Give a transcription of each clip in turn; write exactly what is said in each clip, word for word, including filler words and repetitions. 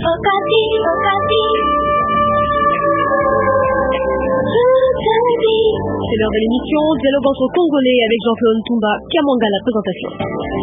Okapi, Okapi. C'est l'heure de l'émission Dialogue entre Congolais avec Jean-Claude Ntumba Kamanga, la présentation.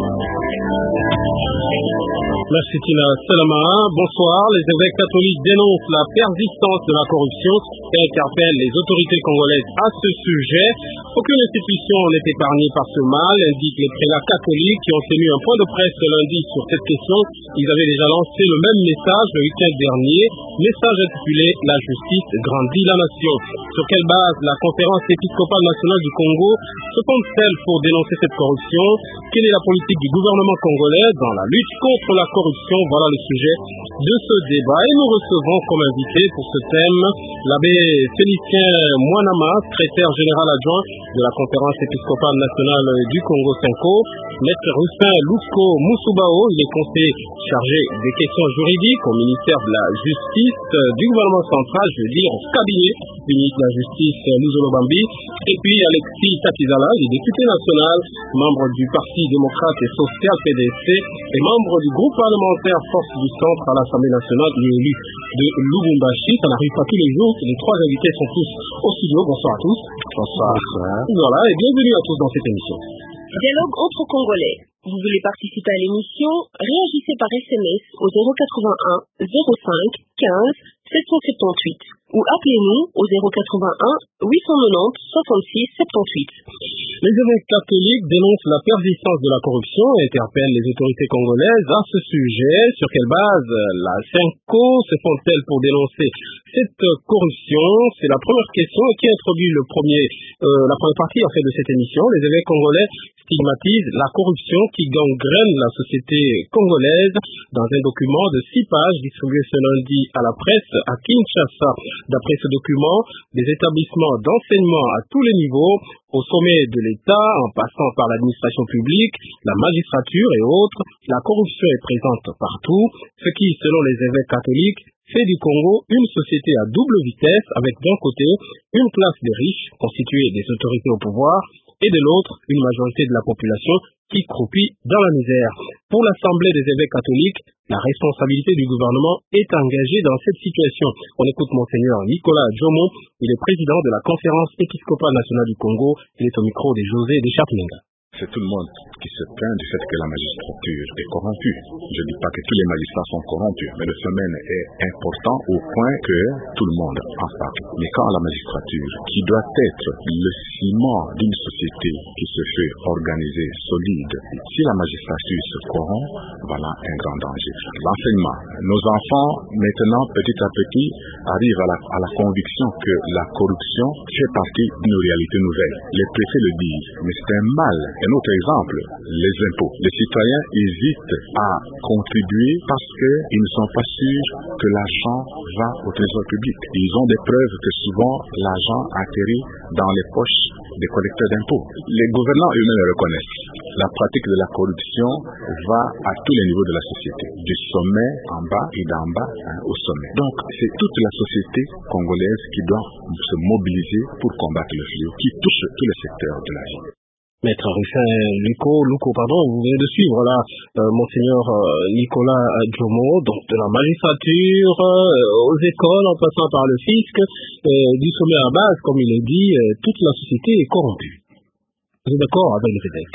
Merci Tina Salama. Bonsoir. Les évêques catholiques dénoncent la persistance de la corruption et interpellent les autorités congolaises à ce sujet. Aucune institution n'est épargnée par ce mal, indiquent les prélats catholiques qui ont tenu un point de presse ce lundi sur cette question. Ils avaient déjà lancé le même message le week-end dernier, message intitulé « La justice grandit la nation ». Sur quelle base la conférence épiscopale nationale du Congo se compte-t-elle pour dénoncer cette corruption? Quelle est la politique du gouvernement congolais dans la lutte contre la corruption? Voilà le sujet de ce débat. Et nous recevons comme invité pour ce thème l'abbé Félicien Mwanama, secrétaire général adjoint de la conférence épiscopale nationale du Congo Cinco, maître Rustin Lousko Moussoubao, il est conseiller chargé des questions juridiques au ministère de la Justice du gouvernement central, je veux dire au cabinet du ministre de la Justice Luzolo Bambi, et puis Alexis Tatizala, il est député national, membre du Parti démocrate et social P D C et membre du groupe parlementaire Force du Centre à l'Assemblée nationale, il est élu de Lubumbashi. Ça n'arrive pas tous les jours, les trois invités sont tous au studio. Bonsoir à tous. Bonsoir. Voilà, et bienvenue à tous dans cette émission. Dialogue entre Congolais. Vous voulez participer à l'émission? Réagissez par S M S au zéro quatre-vingt-un zéro cinq quinze sept cent soixante-dix-huit ou appelez-nous au zéro quatre-vingt-un huit cent quatre-vingt-dix soixante-six soixante-dix-huit. Les évêques catholiques dénoncent la persistance de la corruption et interpellent les autorités congolaises à ce sujet. Sur quelle base la Cinco se font-elles pour dénoncer cette corruption? C'est la première question qui introduit le premier, euh, la première partie en fait de cette émission. Les évêques congolais stigmatisent la corruption qui gangrène la société congolaise dans un document de six pages distribué ce lundi à la presse à Kinshasa. D'après ce document, les établissements d'enseignement à tous les niveaux, au sommet de l'État, en passant par l'administration publique, la magistrature et autres, la corruption est présente partout, ce qui, selon les évêques catholiques, fait du Congo une société à double vitesse, avec d'un côté une classe des riches, constituée des autorités au pouvoir, et de l'autre, une majorité de la population qui croupit dans la misère. Pour l'Assemblée des évêques catholiques, la responsabilité du gouvernement est engagée dans cette situation. On écoute Monseigneur Nicolas Djomo, il est président de la conférence épiscopale nationale du Congo, il est au micro de José Deschaplinga. C'est tout le monde qui se plaint du fait que la magistrature est corrompue. Je ne dis pas que tous les magistrats sont corrompus, mais le phénomène est important au point que tout le monde en parle. Mais quand la magistrature, qui doit être le ciment d'une société qui se fait organisée, solide, si la magistrature se corrompt, voilà un grand danger. L'enseignement. Nos enfants, maintenant, petit à petit, arrivent à la, à la conviction que la corruption fait partie d'une réalité nouvelle. Les préfets le disent, mais c'est un mal. Un autre exemple, les impôts. Les citoyens hésitent à contribuer parce qu'ils ne sont pas sûrs que l'argent va au trésor public. Ils ont des preuves que souvent l'argent atterrit dans les poches des collecteurs d'impôts. Les gouvernants eux-mêmes le reconnaissent. La pratique de la corruption va à tous les niveaux de la société, du sommet en bas et d'en bas hein, au sommet. Donc c'est toute la société congolaise qui doit se mobiliser pour combattre le fléau qui touche tous les secteurs de la vie. Maître Rustin Luco, Luco, pardon, vous venez de suivre là, euh, Monseigneur euh, Nicolas Djomo, donc de la magistrature, euh, aux écoles, en passant par le fisc, euh, du sommet à base, comme il est dit, euh, toute la société est corrompue. Vous êtes d'accord avec les évêques?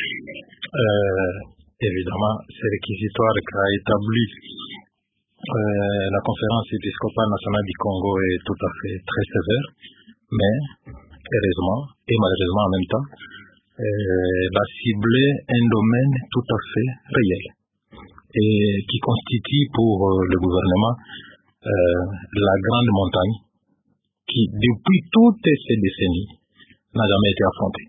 euh, Évidemment, c'est réquisitoire qu'a établi euh, la conférence épiscopale nationale du Congo est tout à fait très sévère, mais heureusement et malheureusement en même temps, Euh, va cibler un domaine tout à fait réel et qui constitue pour euh, le gouvernement euh, la grande montagne qui, depuis toutes ces décennies, n'a jamais été affrontée.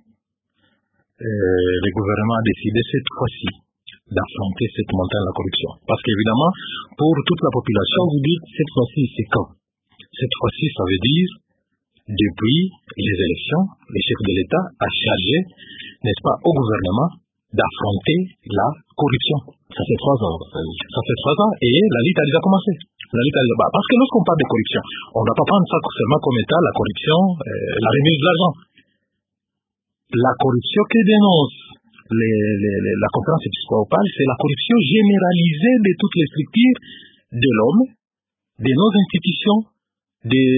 Euh, le gouvernement a décidé cette fois-ci d'affronter cette montagne de la corruption. Parce qu'évidemment, pour toute la population, vous dites cette fois-ci, c'est quand? Cette fois-ci, ça veut dire depuis les élections, le chef de l'État a chargé, n'est-ce pas, au gouvernement d'affronter la corruption. Ça fait trois ans. Ça fait trois ans et la lutte a déjà commencé. La lutte a déjà... bah, parce que lorsqu'on parle de corruption, on ne doit pas prendre ça seulement comme état, la corruption, euh, la remise de l'argent. La corruption que dénonce les, les, les, la conférence épiscopale, c'est la corruption généralisée de toutes les structures de l'homme, de nos institutions, des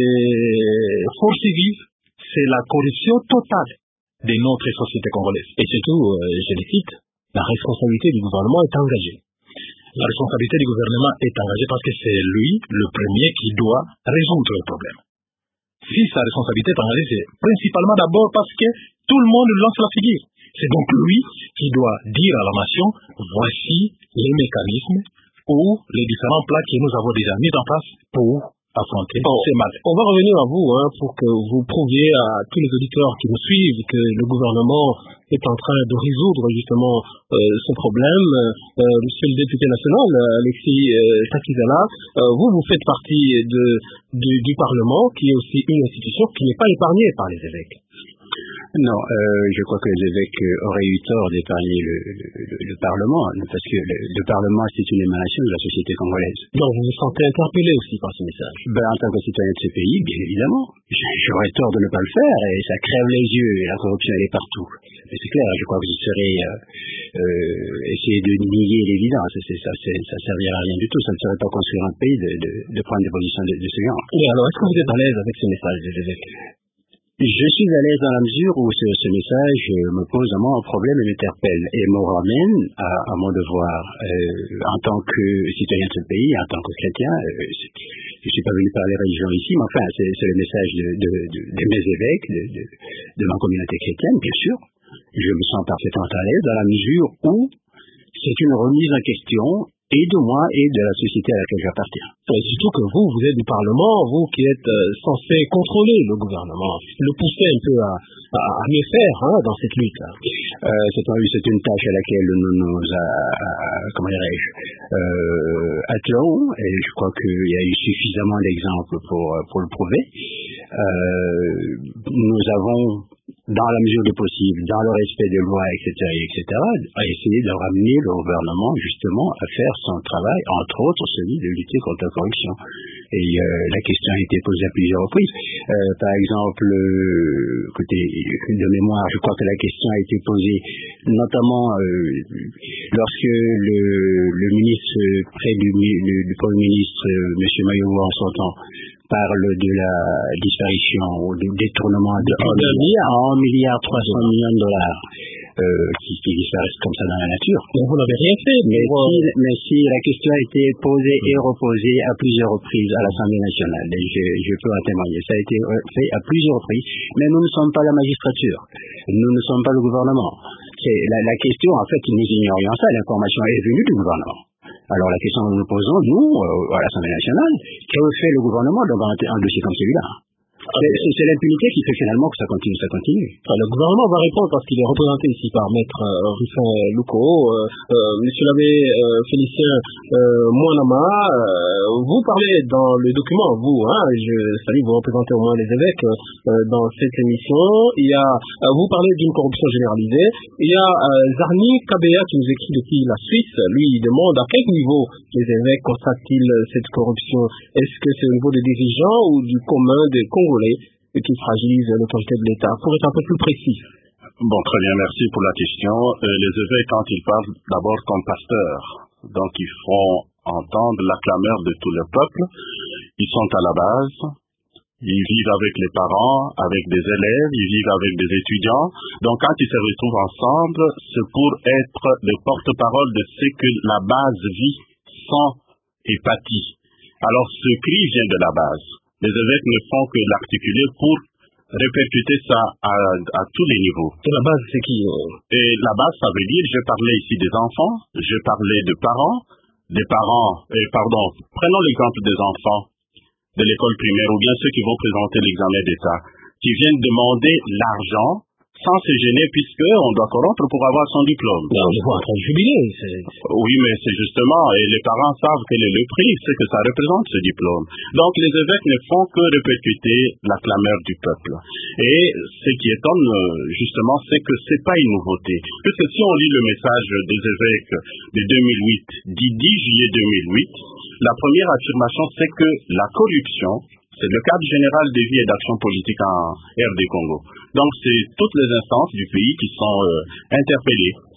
forces vives, c'est la corruption totale de notre société congolaise. Et surtout, euh, je le cite, la responsabilité du gouvernement est engagée. La responsabilité du gouvernement est engagée parce que c'est lui le premier qui doit résoudre le problème. Si sa responsabilité est engagée, c'est principalement d'abord parce que tout le monde lance la figure. C'est donc lui qui doit dire à la nation, voici les mécanismes ou les différents plans que nous avons déjà mis en place pour affronter bon, ces mal. On va revenir à vous hein, pour que vous prouviez à tous les auditeurs qui nous suivent que le gouvernement est en train de résoudre justement euh, ce problème. Euh, monsieur le député national, Alexis euh, Takizala, euh, vous, vous faites partie de, du, du Parlement, qui est aussi une institution qui n'est pas épargnée par les évêques. Non, euh, je crois que les évêques auraient eu tort d'épargner le, le, le Parlement, parce que le, le Parlement, c'est une émanation de la société congolaise. Donc vous vous sentez interpellé aussi par ce message? Ben, en tant que citoyen de ce pays, bien évidemment. J'aurais tort de ne pas le faire, et ça crève les yeux, et la corruption, elle est partout. Mais c'est clair, je crois que ce serait euh, euh, essayer de nier l'évidence. Ça ne servirait à rien du tout, ça ne serait pas construire un pays de, de, de prendre des positions de, de ce genre. Et alors, est-ce que vous êtes à l'aise avec ce message des évêques? Je suis à l'aise dans la mesure où ce, ce message me pose à moi un problème et m'interpelle et me ramène à, à mon devoir euh, en tant que citoyen de ce pays, en tant que chrétien. Euh, je ne suis pas venu parler religion ici, mais enfin, c'est le message de, de, de, de mes évêques, de, de, de ma communauté chrétienne, bien sûr. Je me sens parfaitement à l'aise dans la mesure où c'est une remise en question et de moi et de la société à laquelle j'appartiens. Et surtout que vous, vous êtes du Parlement, vous qui êtes euh, censé contrôler le gouvernement, le pousser un peu à, à, à mieux faire hein, dans cette lutte-là. Euh, c'est une tâche à laquelle nous nous a, comment dirais-je, euh, attelons, et je crois qu'il y a eu suffisamment d'exemples pour, pour le prouver. Euh, nous avons, dans la mesure du possible, dans le respect des lois, et cetera, et cetera, à essayer de ramener le gouvernement justement à faire son travail, entre autres celui de lutter contre la corruption. Et euh, la question a été posée à plusieurs reprises. Euh, par exemple, euh, écoutez, de mémoire, je crois que la question a été posée notamment euh, lorsque le, le ministre près du, du, du Premier ministre, euh, M. Mayowa, en son temps, parle de la disparition ou du détournement de un milliard trois cents millions de dollars euh, qui, qui disparaissent comme ça dans la nature. Mais vous n'avez rien fait. Mais si, mais si la question a été posée et reposée à plusieurs reprises à l'Assemblée nationale, et je, je peux en témoigner, ça a été fait à plusieurs reprises, mais nous ne sommes pas la magistrature, nous ne sommes pas le gouvernement. La, la question, en fait, nous ignorions ça, l'information est venue du gouvernement. Alors la question que nous nous posons, nous, euh, à l'Assemblée nationale, que fait le gouvernement devant un, un dossier comme celui-là? C'est l'impunité qui fait finalement que ça continue, ça continue. Enfin, le gouvernement va répondre parce qu'il est représenté ici par Maître euh, Rufin Louko. Euh, euh, Monsieur l'abbé euh, Félicien euh, Mouanama, euh, vous parlez dans le document, vous, hein, je salue, vous représentez au moins les évêques euh, dans cette émission. Il y a, euh, vous parlez d'une corruption généralisée. Il y a euh, Zarni Kabea qui nous écrit depuis la Suisse. Lui, il demande à quel niveau les évêques constatent-ils cette corruption? Est-ce que c'est au niveau des dirigeants ou du commun des Congolais qui fragilise l'autorité de l'État? Pour être un peu plus précis. Bon, très bien, merci pour la question. Euh, les évêques, quand ils parlent d'abord comme pasteurs, donc ils font entendre la clameur de tout le peuple. Ils sont à la base, ils vivent avec les parents, avec des élèves, ils vivent avec des étudiants. Donc quand ils se retrouvent ensemble, c'est pour être le porte-parole de ce que la base vit sans et pâtit. Alors ce cri vient de la base. Les évêques ne font que l'articuler pour répercuter ça à, à tous les niveaux. Et la base, c'est qui? Et la base, ça veut dire, je parlais ici des enfants, je parlais de parents, des parents, et pardon, prenons l'exemple des enfants de l'école primaire ou bien ceux qui vont présenter l'examen d'État, qui viennent demander l'argent sans se gêner puisque on doit corrompre pour avoir son diplôme. Mais on les voit en train de jubiler. Oui, mais c'est justement, et les parents savent quel est le prix, ce que ça représente ce diplôme. Donc les évêques ne font que répercuter la clameur du peuple. Et ce qui étonne justement, c'est que c'est pas une nouveauté. Parce que si on lit le message des évêques de deux mille huit, du dix juillet deux mille huit, la première affirmation c'est que la corruption, c'est le cadre général de vie et d'action politique en R D Congo. Donc, c'est toutes les instances du pays qui sont euh, interpellées.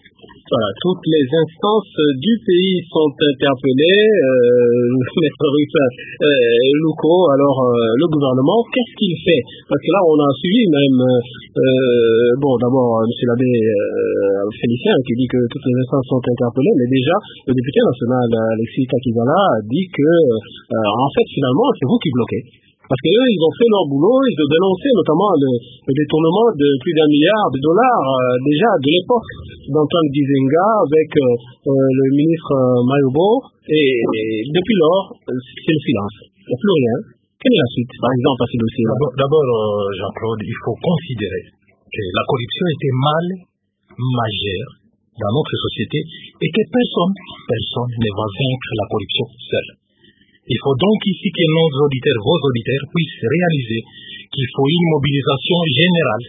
Voilà, toutes les instances du pays sont interpellées. Euh, Maître Rufin euh, Louko, alors euh, le gouvernement, qu'est-ce qu'il fait? Parce que là, on a suivi même, euh, bon, d'abord, M. l'abbé euh, Félicien qui dit que toutes les instances sont interpellées, mais déjà, le député national Alexis Takizala a dit que, euh, en fait, finalement, c'est vous qui bloquez. Parce qu'eux, ils ont fait leur boulot, ils ont dénoncé notamment le, le détournement de plus d'un milliard de dollars euh, déjà de l'époque d'Antoine Gizenga avec euh, euh, le ministre euh, Mayobo, et, et depuis lors, c'est le silence. Il n'y a plus rien. Quelle est la suite, par exemple, à ce dossier-là? D'abord, euh, Jean-Claude, il faut considérer que la corruption était mal majeure dans notre société et que personne, personne ne va vaincre la corruption seul. Il faut donc ici que nos auditeurs, vos auditeurs, puissent réaliser qu'il faut une mobilisation générale,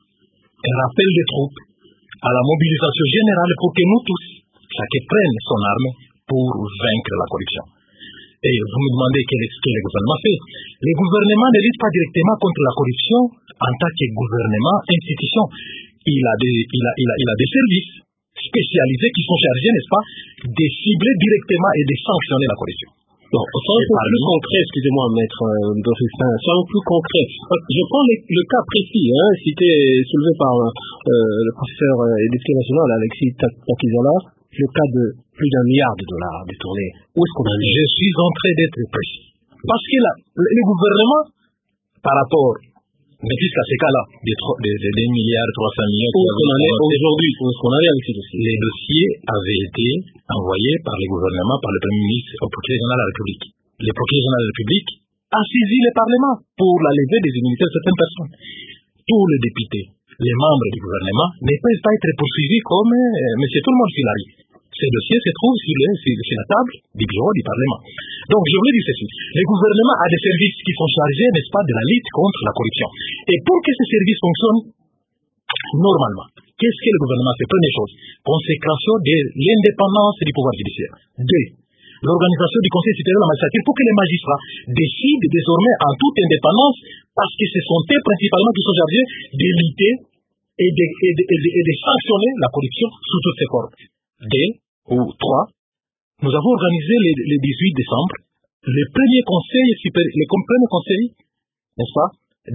un rappel des troupes à la mobilisation générale pour que nous tous, chacun prenne son arme pour vaincre la corruption. Et vous me demandez quel est ce que le gouvernement fait. Le gouvernement ne lutte pas directement contre la corruption en tant que gouvernement, institution. Il a des, il a, il a, il a des services spécialisés qui sont chargés, n'est-ce pas, de cibler directement et de sanctionner la corruption. Bon, soyons plus concret, excusez-moi, maître euh, Dorifin, soyons plus concret. Je prends les, le cas précis, hein, cité, soulevé par euh, le professeur euh, et député national Alexis Takizala, le cas de plus d'un milliard de dollars détournés. Où est-ce qu'on en est? Je suis en train d'être précis. Parce que la, le, le gouvernement, par rapport, mais jusqu'à ces cas-là, des, des, des, des milliards, trois cents millions, où est-ce qu'on en est aujourd'hui? Où est-ce qu'on en est avec ces dossiers? Les dossiers avaient été envoyés par le gouvernement, par le Premier ministre au procureur général de la République. Le procureur général de la République a saisi le Parlement pour la levée des immunités de certaines personnes. Tous les députés, les membres du gouvernement ne peuvent pas être poursuivis comme euh, M. Tout le monde Filari. Ces dossiers se trouvent sur, le, sur, sur la table du bureau du Parlement. Donc, je voulais dire ceci. Le gouvernement a des services qui sont chargés, n'est-ce pas, de la lutte contre la corruption. Et pour que ces services fonctionnent normalement, qu'est-ce que le gouvernement fait? Première chose, consécration de l'indépendance du pouvoir judiciaire. Deux, l'organisation du Conseil supérieur de la magistrature pour que les magistrats décident désormais en toute indépendance, parce que ce sont eux principalement qui sont chargés de lutter et de, et de, et de, et de sanctionner la corruption sous toutes ses formes. Deux, ou trois, nous avons organisé le, le dix-huit décembre le premier conseil, le premier conseil, n'est-ce pas, de,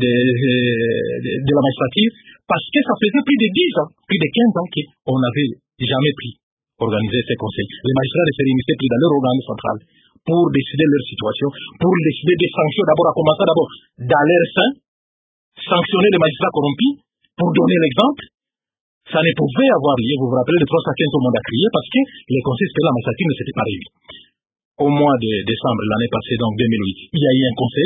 de, de la magistrature, parce que ça faisait plus de dix ans, plus de quinze ans qu'on n'avait jamais pu organiser ces conseils. Les magistrats ne se réunissaient plus dans leur organe central pour décider de leur situation, pour décider des sanctions, d'abord à commencer d'abord dans leur sein, sanctionner les magistrats corrompus, pour donner l'exemple. Ça ne pouvait avoir lieu, vous vous rappelez, le trois cent quinze, tout le monde a crié, parce que les conseils supérieurs de la magistrature ne s'étaient pas réunis. Au mois de décembre l'année passée, donc deux mille huit, il y a eu un conseil.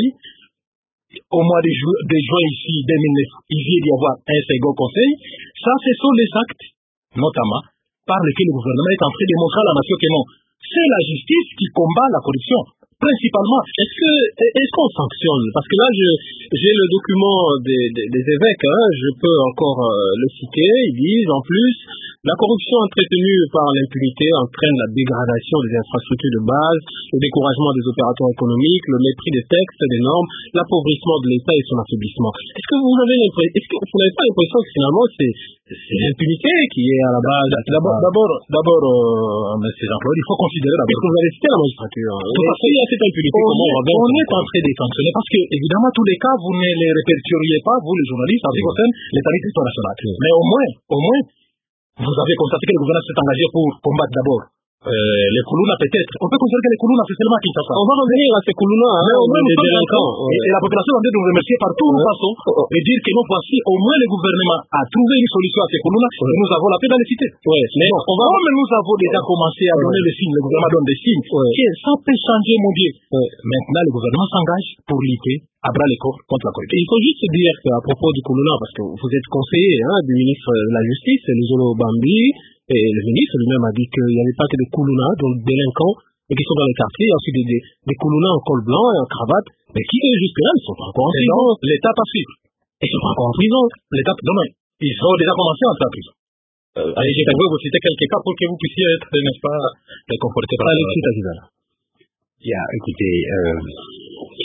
Au mois de, ju de juin ici, deux mille neuf, il vient d'y avoir un second conseil. Ça, ce sont les actes, notamment, par lesquels le gouvernement est en train de montrer à la nation que non, c'est la justice qui combat la corruption. Principalement, est-ce que est-ce qu'on sanctionne? Parce que là, je j'ai le document des, des, des évêques, hein, je peux encore euh, le citer. Ils disent en plus, la corruption entretenue par l'impunité entraîne la dégradation des infrastructures de base, le découragement des opérateurs économiques, le mépris des textes, des normes, l'appauvrissement de l'État et son affaiblissement. Est-ce que vous avez l'impression, est-ce que vous n'avez pas l'impression que finalement c'est c'est l'impunité qui est à la base? D'abord, d'abord, d'abord, euh, M. Jean-Claude, il faut considérer d'abord. Est-ce que vous avez cité la magistrature? Tout à fait. Cette impunité, on, comment on, on est en train de sanctionner parce que, évidemment, tous les cas, vous ne les répertoriez pas, vous, les journalistes, en ce qui concerne l'État international. Mais au moins, au moins, vous avez constaté que le gouvernement s'est engagé pour combattre d'abord euh, les Koulouna, peut-être. On peut considérer que les Koulouna, c'est seulement Kinshasa. On va revenir à ces Koulouna, hein, mais au moins, des délinquants. Et, et la population va nous remercier par toutes nos façons et dire que nous, voici, au moins, le gouvernement a trouvé une solution à ces Koulouna et nous avons la paix dans les cités. Ouais. Mais donc, on va, comme nous avons déjà commencé à donner le signe, le gouvernement donne des signes, que ça peut changer, mon Dieu. Maintenant, le gouvernement s'engage pour lutter à bras les corps contre la corruption. Il faut juste dire qu'à propos du Koulouna, parce que vous êtes conseiller hein, du ministre de la Justice, Luzolo Bambi, et le ministre lui-même a dit qu'il n'y avait pas que des Koulouna, donc des délinquants, et qui sont dans les quartiers, il y a aussi des, des, des Koulouna en col blanc et en cravate, mais qui, jusque-là, ne sont pas encore en prison. L'État pas suivre. Ils ne sont pas encore en prison. L'État, non, non, ils ont déjà commencé à entrer en prison. Euh, allez, je vais vous citer quelques cas pour que vous puissiez être, n'est-ce pas, réconforté par Alexis Takizala. Yeah, écoutez, euh,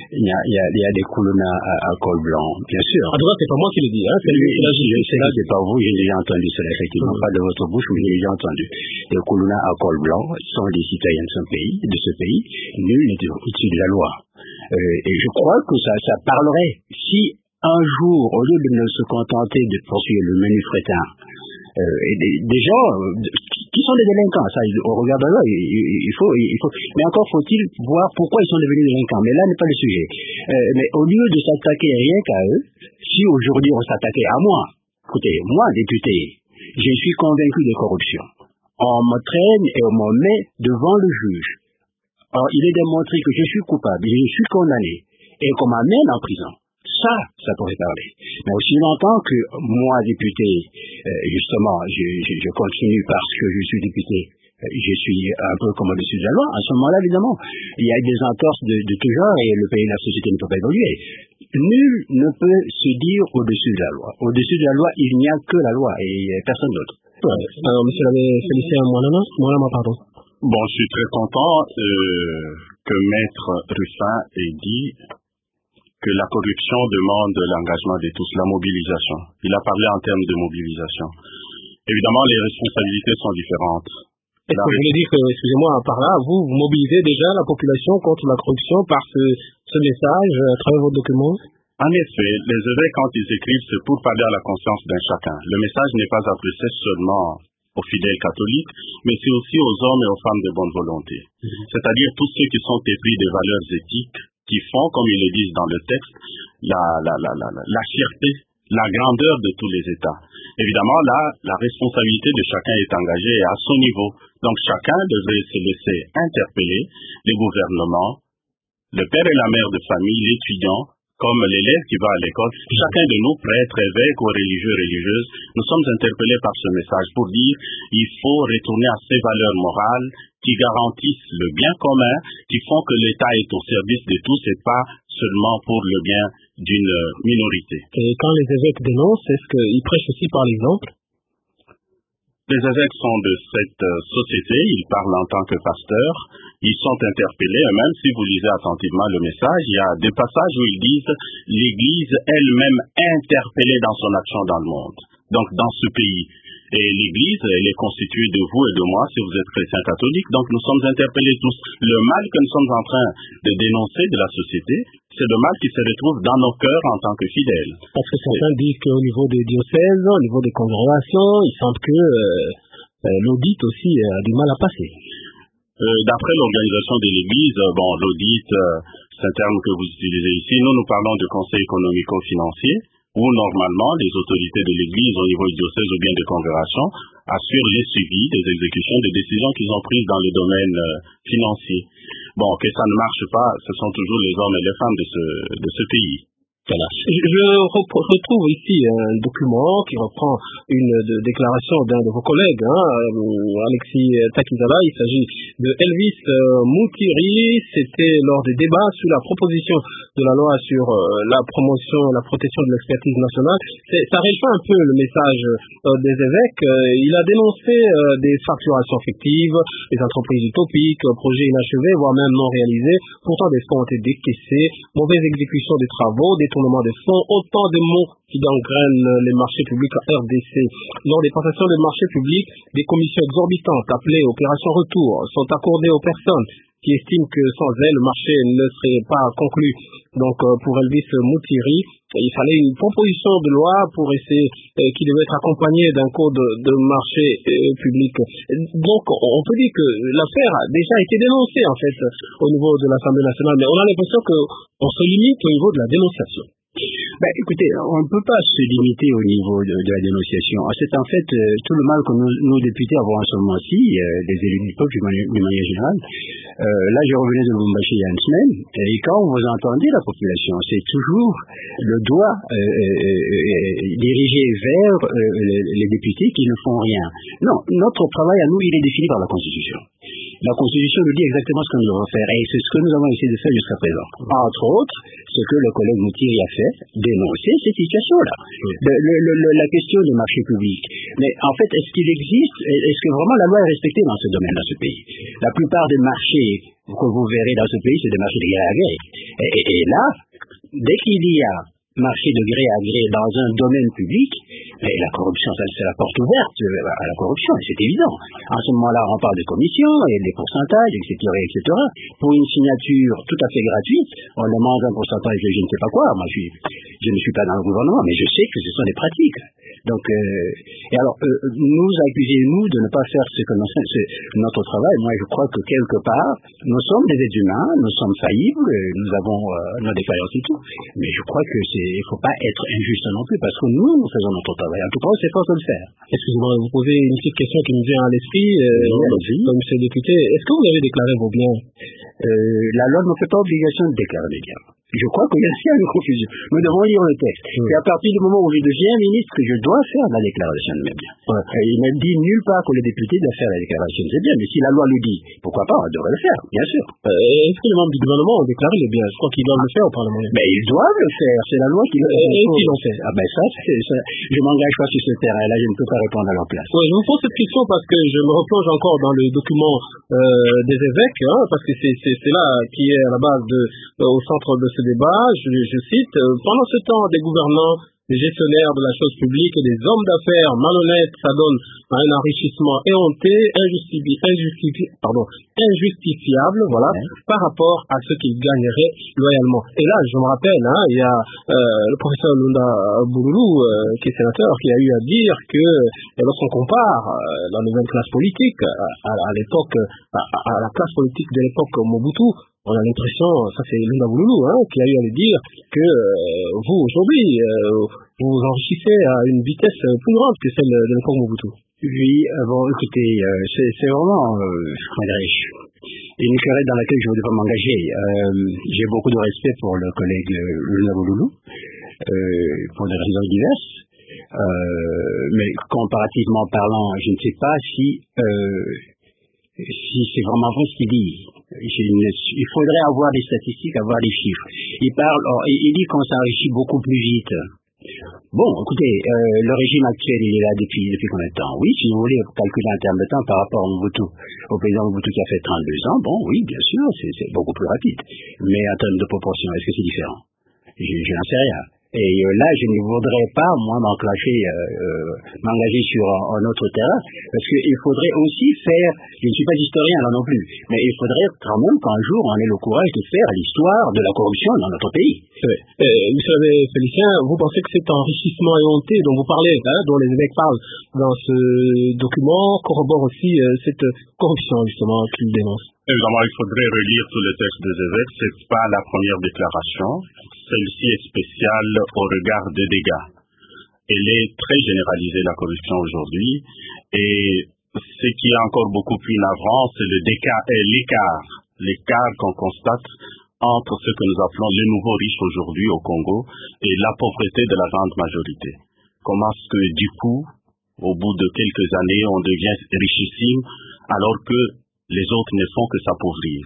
il y a, il y a, il y a des Koulouna à, à col blanc, bien sûr. En tout cas, c'est pas moi qui le dis, hein. C'est, oui, c'est la je sais que c'est pas vous, j'ai déjà entendu cela, effectivement, mmh. pas de votre bouche, mais j'ai déjà entendu. Les Koulouna à col blanc sont des citoyens de ce pays, de ce pays, nul n'est au-dessus de la loi. Euh, et je crois que ça, ça parlerait. Si un jour, au lieu de ne se contenter de poursuivre le menu fretin, euh, et des, des gens euh, qui sont des délinquants, ça, on regarde là, il, il, faut, il faut, mais encore faut-il voir pourquoi ils sont devenus délinquants. Mais là n'est pas le sujet. Euh, mais au lieu de s'attaquer rien qu'à eux, si aujourd'hui on s'attaquait à moi, écoutez, moi député, je suis convaincu de corruption. On me traîne et on me met devant le juge. Alors, il est démontré que je suis coupable, je suis condamné, et qu'on m'amène en prison. Ça, ça pourrait parler. Mais aussi longtemps que moi, député, euh, justement, je, je, je continue parce que je suis député, euh, je suis un peu comme au-dessus de la loi. À ce moment-là, évidemment, il y a des entorses de, de tout genre et le pays et la société ne peuvent pas évoluer. Nul ne peut se dire au-dessus de la loi. Au-dessus de la loi, il n'y a que la loi et personne d'autre. Ouais. Alors, monsieur l'abbé Félicien Moanama, Moanama, pardon. Bon, je suis très content euh, que Maître Ruffin ait dit que la corruption demande l'engagement de tous, la mobilisation. Il a parlé en termes de mobilisation. Évidemment, les responsabilités sont différentes. Est-ce que vous voulez dire que, excusez-moi, par là, vous, vous mobilisez déjà la population contre la corruption par ce, ce message à travers votre document? En effet, les évêques, quand ils écrivent, c'est pour parler à la conscience d'un chacun. Le message n'est pas adressé seulement aux fidèles catholiques, mais c'est aussi aux hommes et aux femmes de bonne volonté. Mm-hmm. C'est-à-dire tous ceux qui sont épris des valeurs éthiques, qui font, comme ils le disent dans le texte, la, la, la, la, la fierté, la grandeur de tous les États. Évidemment, là, la responsabilité de chacun est engagée à son niveau. Donc chacun devrait se laisser interpeller, les gouvernements, le père et la mère de famille, l'étudiant, comme l'élève qui va à l'école, chacun de nous, prêtres, évêques ou religieux, religieuses, nous sommes interpellés par ce message pour dire il faut retourner à ces valeurs morales qui garantissent le bien commun, qui font que l'État est au service de tous et pas seulement pour le bien d'une minorité. Et quand les évêques dénoncent, est-ce qu'ils prêchent aussi par l'exemple? Les évêques sont de cette euh, société, ils parlent en tant que pasteurs, ils sont interpellés, et même si vous lisez attentivement le message, il y a des passages où ils disent l'Église elle-même interpellée dans son action dans le monde, donc dans ce pays. Et l'Église, elle est constituée de vous et de moi, si vous êtes chrétiens catholiques, donc nous sommes interpellés tous. Le mal que nous sommes en train de dénoncer de la société, c'est le mal qui se retrouve dans nos cœurs en tant que fidèles. Parce que certains disent qu'au niveau des diocèses, au niveau des congrégations, ils sentent que euh, l'audit aussi a du mal à passer. Euh, d'après l'organisation de l'Église, bon, l'audit, euh, c'est un terme que vous utilisez ici. Nous, nous parlons de conseil économico-financier, où normalement les autorités de l'Église au niveau du diocèse ou bien des congrégations assurent les suivis des exécutions des décisions qu'ils ont prises dans le domaine euh, financier. Bon, que ça ne marche pas, ce sont toujours les hommes et les femmes de ce, de ce pays. Voilà. Je, je retrouve ici un document qui reprend une de, déclaration d'un de vos collègues, hein, Alexis Takizala. Il s'agit de Elvis euh, Moutiri. C'était lors des débats sur la proposition de la loi sur euh, la promotion, la protection de l'expertise nationale. C'est, ça réchauffe un peu le message euh, des évêques. Euh, il a dénoncé euh, des facturations fictives, des entreprises utopiques, projets inachevés, voire même non réalisés. Pourtant, des fonds ont été décaissés, mauvaise exécution des travaux, des des fonds, autant de mots qui gangrènent les marchés publics à R D C. Lors des passations de marchés publics, des commissions exorbitantes appelées opération retour sont accordées aux personnes qui estiment que sans elles, le marché ne serait pas conclu. Donc, pour Elvis Moutiri, il fallait une proposition de loi pour essayer, euh, qui devait être accompagnée d'un code de marché euh, public. Donc, on peut dire que l'affaire a déjà été dénoncée, en fait, au niveau de l'Assemblée nationale, mais on a l'impression qu'on se limite au niveau de la dénonciation. Ben, écoutez, on ne peut pas se limiter au niveau de, de la dénonciation. C'est en fait euh, tout le mal que nous, nous députés avons en ce moment-ci, euh, les élus du peuple d'une manière générale. Euh, là, je revenais de Lubumbashi il y a une semaine, et quand vous entendez la population, c'est toujours le doigt euh, euh, dirigé vers euh, les, les députés qui ne font rien. Non, notre travail à nous, il est défini par la Constitution. La Constitution nous dit exactement ce que nous devons faire, et c'est ce que nous avons essayé de faire jusqu'à présent. Entre autres, ce que le collègue Moutiri a fait, dénoncer cette situation-là. Oui. Le, le, le, la question du marché public. Mais en fait, est-ce qu'il existe, est-ce que vraiment la loi est respectée dans ce domaine, dans ce pays? La plupart des marchés que vous verrez dans ce pays, c'est des marchés de gré à gré. Et, et, et là, dès qu'il y a marché de gré à gré dans un domaine public, mais la corruption, ça, c'est la porte ouverte à la corruption, c'est évident. En ce moment-là, on parle de commissions et des pourcentages, et cetera, et cetera. Pour une signature tout à fait gratuite, on demande un pourcentage de je ne sais pas quoi. Moi, je, suis, je ne suis pas dans le gouvernement, mais je sais que ce sont des pratiques. Donc, euh, et alors, euh, nous accusez-nous de ne pas faire ce que nous, c'est notre travail. Moi, je crois que quelque part, nous sommes des êtres humains, nous sommes faillibles, nous avons euh, nos défaillances et tout. Mais je crois que c'est, il faut pas être injuste non plus, parce que nous, nous faisons notre travail. En tout cas, on s'efforce de le faire. Excusez-moi, vous posez une petite question qui me vient à l'esprit, euh, comme monsieur le député. Est-ce que vous avez déclaré vos biens? euh, La loi ne fait pas obligation de déclarer les biens. Je crois qu'il y a une confusion. Nous devons lire le texte. Mmh. C'est à partir du moment où je deviens ministre que je dois faire la déclaration de mes biens. Ouais. Il ne dit nulle part que les députés doivent faire la déclaration de ses biens. Mais si la loi le dit, pourquoi pas, on devrait le faire, bien sûr. Euh, Est-ce que les membres du gouvernement ont déclaré les biens? Je crois qu'ils doivent le faire au Parlement. Mais ils doivent le faire. C'est la loi qui le fait. Et qui l'ont fait? Ah ben ça, c'est, ça je m'engage pas sur ce terrain-là. Je ne peux pas répondre à leur place. Ouais, je vous pose cette question parce que je me replonge encore dans le document euh, des évêques, hein, parce que c'est, c'est, c'est là qui est à la base de, euh, au centre de ce débat. Je, je cite, euh, pendant ce temps, des gouvernants, des gestionnaires de la chose publique et des hommes d'affaires malhonnêtes s'adonnent à un enrichissement éhonté, injustifi, injustifi, pardon, injustifiable, voilà, ouais. par rapport à ce qu'ils gagneraient loyalement. Et là, je me rappelle, hein, il y a euh, le professeur Lunda Bouloulou, euh, qui est sénateur, qui a eu à dire que euh, lorsqu'on compare euh, la nouvelle classe politique à, à, à l'époque, à, à la classe politique de l'époque Mobutu, on a l'impression, ça c'est Lunda Bouloulou, hein, qui a eu à lui dire que euh, vous aujourd'hui, euh, vous vous enrichissez à une vitesse plus grande que celle de l'époque Mobutu. Oui, euh, bon, écoutez, euh, c'est, c'est vraiment, euh, comment dirais-je, une querelle dans laquelle je ne voudrais pas m'engager. Euh, j'ai beaucoup de respect pour le collègue Lunda Bouloulou, euh, pour des raisons diverses, euh, mais comparativement parlant, je ne sais pas si... Euh, si c'est vraiment vrai ce qu'il dit. Il faudrait avoir des statistiques, avoir des chiffres. Il parle, or, il dit qu'on s'enrichit beaucoup plus vite. Bon, écoutez, euh, le régime actuel, il est là depuis, depuis combien de temps? Oui, si vous voulez calculer en termes de temps par rapport au Mobutu, au président Mobutu qui a fait trente-deux ans, bon, oui, bien sûr, c'est, c'est beaucoup plus rapide. Mais en termes de proportion, est-ce que c'est différent? Je, je n'en sais rien. Et euh, là, je ne voudrais pas, moi, m'enclencher, euh, euh, m'engager sur un, un autre terrain, parce qu'il faudrait aussi faire, je ne suis pas historien là non plus, mais il faudrait quand même qu'un jour on ait le courage de faire l'histoire de la corruption dans notre pays. Oui. Euh, monsieur l'abbé Félicien, vous pensez que cet enrichissement éhonté dont vous parlez, hein, dont les évêques parlent dans ce document, corrobore aussi euh, cette corruption justement qu'ils dénoncent? Évidemment, il faudrait relire tous les textes des évêques. Ce n'est pas la première déclaration. Celle-ci est spéciale au regard des dégâts. Elle est très généralisée, la corruption aujourd'hui. Et ce qui est encore beaucoup plus navrant, c'est le déca- euh, l'écart, l'écart qu'on constate entre ce que nous appelons les nouveaux riches aujourd'hui au Congo et la pauvreté de la grande majorité. Comment est-ce que, du coup, au bout de quelques années, on devient richissime alors que les autres ne font que s'appauvrir?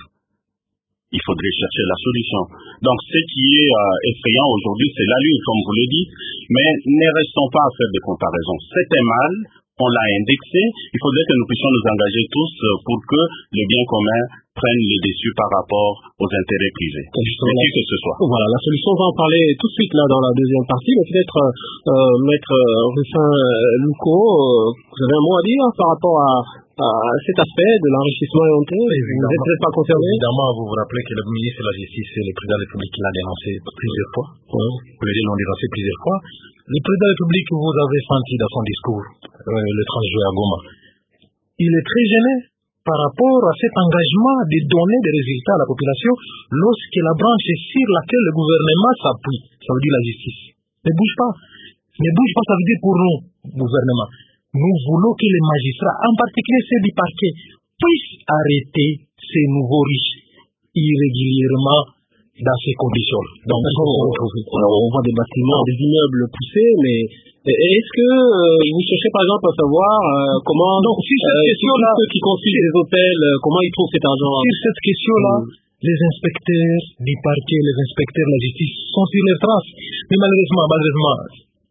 Il faudrait chercher la solution. Donc, ce qui est euh, effrayant aujourd'hui, c'est la lune, comme vous le dites, mais ne restons pas à faire des comparaisons. C'était mal, on l'a indexé, il faudrait que nous puissions nous engager tous pour que le bien commun prenne le dessus par rapport aux intérêts privés. Et qui que ce soit. Voilà, la solution, on va en parler tout de suite là dans la deuxième partie, mais peut-être euh, Maître Rufin Louko, euh, vous avez un mot à dire par rapport à à cet aspect de l'enrichissement éhonté? Vous n'êtes peut-être pas concerné? Évidemment, vous vous rappelez que le ministre de la Justice et le président de la République l'a dénoncé plusieurs fois. Oui. Les deux l'ont dénoncé plusieurs fois. Le président de la République, vous avez senti dans son discours euh, le trente juin à Goma, il est très gêné par rapport à cet engagement de donner des résultats à la population lorsque la branche sur laquelle le gouvernement s'appuie, ça veut dire la justice, ne bouge pas. Ne bouge pas, ça veut dire pour nous, gouvernement. Nous voulons que les magistrats, en particulier ceux du parquet, puissent arrêter ces nouveaux riches irrégulièrement dans ces conditions. Donc, on, on voit des bâtiments, des immeubles poussés, mais est-ce que euh, vous cherchez par exemple à savoir euh, comment donc, si cette euh, question-là, ceux qui construisent les hôtels, euh, comment ils trouvent cet argent? Sur cette question-là, mmh. les inspecteurs du parquet, les inspecteurs de la justice sont sur les traces. Mais malheureusement, malheureusement,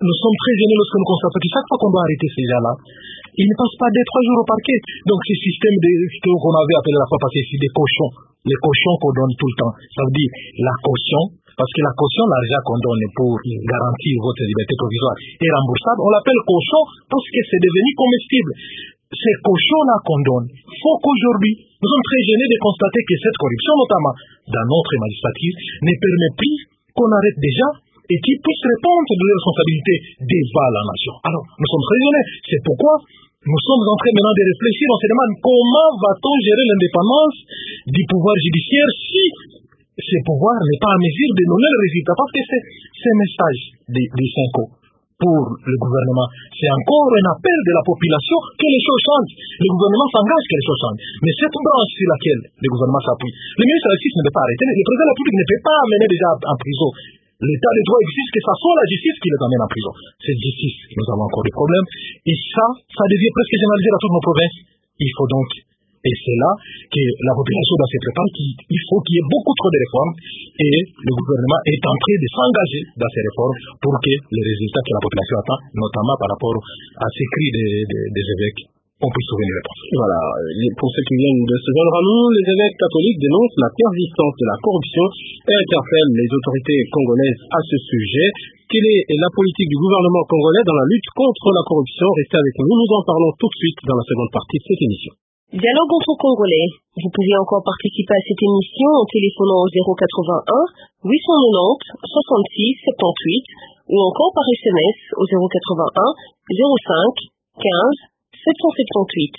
nous sommes très gênés lorsque nous constatons que chaque fois qu'on doit arrêter ces gens-là, ils ne passent pas deux, trois jours au parquet. Donc, ce système de, qu'on avait appelé la fois passée ici des cochons, les cochons qu'on donne tout le temps, ça veut dire la caution, parce que la caution, l'argent qu'on donne pour garantir votre liberté provisoire est remboursable, on l'appelle cochon parce que c'est devenu comestible. Ces cochons-là qu'on donne, faut qu'aujourd'hui, nous sommes très gênés de constater que cette corruption, notamment dans notre magistrature, ne permet plus qu'on arrête des gens et qu'ils puissent répondre de leurs responsabilités devant la nation. Alors, nous sommes très gênés. C'est pourquoi nous sommes en train maintenant de réfléchir. On se demande comment va-t-on gérer l'indépendance du pouvoir judiciaire si ce pouvoir n'est pas en mesure de donner le résultat. Parce que c'est ce message des, des Cinco pour le gouvernement, c'est encore un appel de la population que les choses changent. Le gouvernement s'engage que les choses changent. Mais cette branche sur laquelle le gouvernement s'appuie, le ministre de la Justice ne peut pas arrêter. Le président de la République ne peut pas amener déjà en prison. L'état de droit existe, que ça soit la justice qui les amène en prison. Cette justice, nous avons encore des problèmes. Et ça, ça devient presque généralisé dans toutes nos provinces. Il faut donc, et c'est là que la population doit se préparer, qu'il faut qu'il y ait beaucoup trop de réformes. Et le gouvernement est en train de s'engager dans ces réformes pour que les résultats que la population attend, notamment par rapport à ces cris des, des, des évêques, on puisse trouver une réponse. Voilà. Pour ceux qui viennent de se joindre à nous, les évêques catholiques dénoncent la persistance de la corruption et interpellent les autorités congolaises à ce sujet. Quelle est la politique du gouvernement congolais dans la lutte contre la corruption? Restez avec nous, nous en parlons tout de suite dans la seconde partie de cette émission. Dialogue entre Congolais. Vous pouvez encore participer à cette émission en téléphonant au zéro quatre-vingt-un huit cent quatre-vingt-dix soixante-six soixante-dix-huit ou encore par S M S au zéro quatre-vingt-un zéro cinq quinze sept cent soixante-dix-huit.